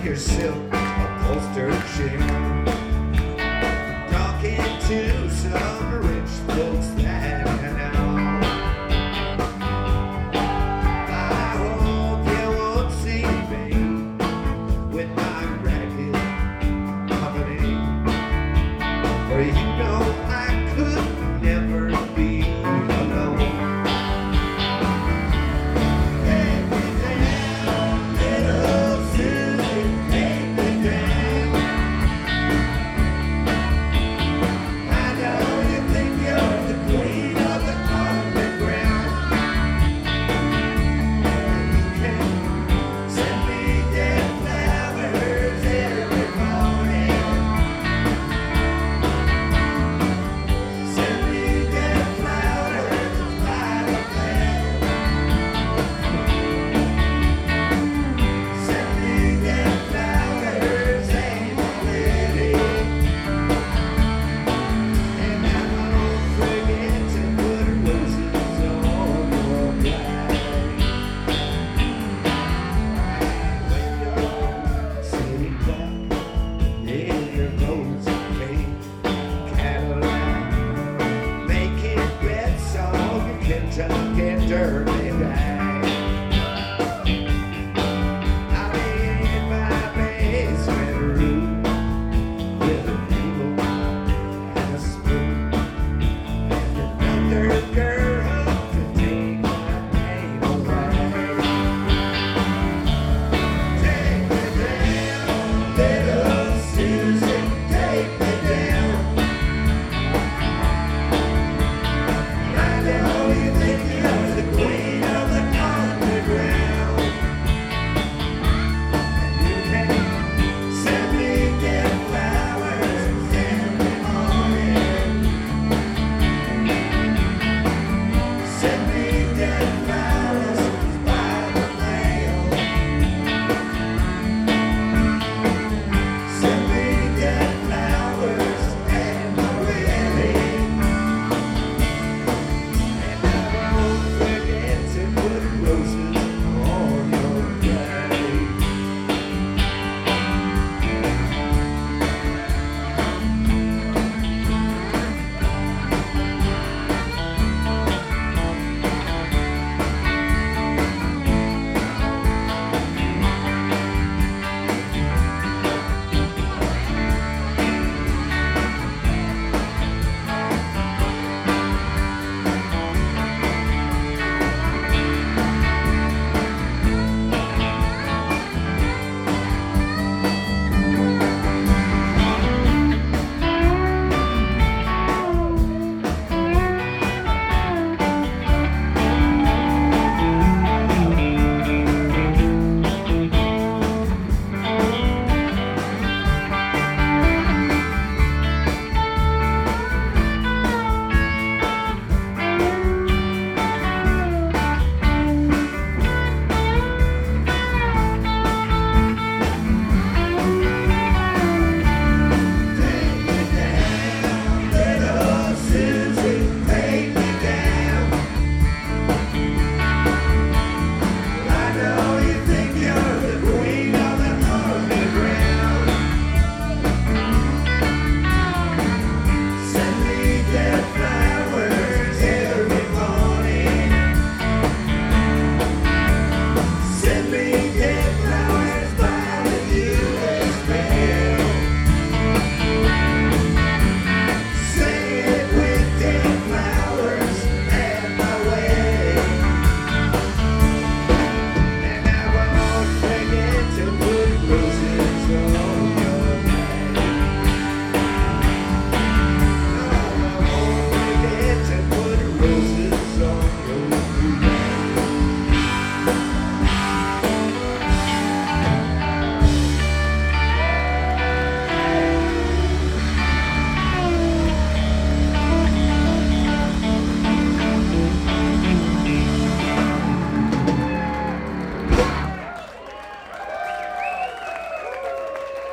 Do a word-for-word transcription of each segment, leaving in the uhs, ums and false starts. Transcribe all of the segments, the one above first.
your silk upholstered chair, talking to some rich folks that you know. I hope you won't see me with my ragged company, for you know I could never be alone. Kentucky dirty rag. I lay in my basement room with a table and a spoon and another girl to take my pain away. Take me down, little Susan, take me down. I know you think you're the queen of the underground, and you can send me dead flowers every morning. Send me dead flowers by the mail. Send me dead flowers and my wedding.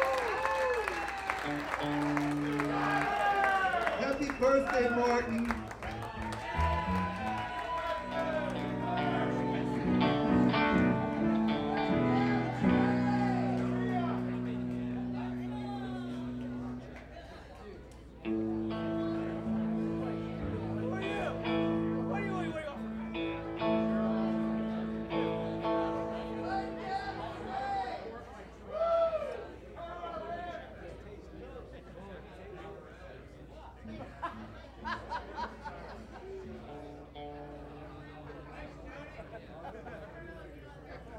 Happy birthday, Martin.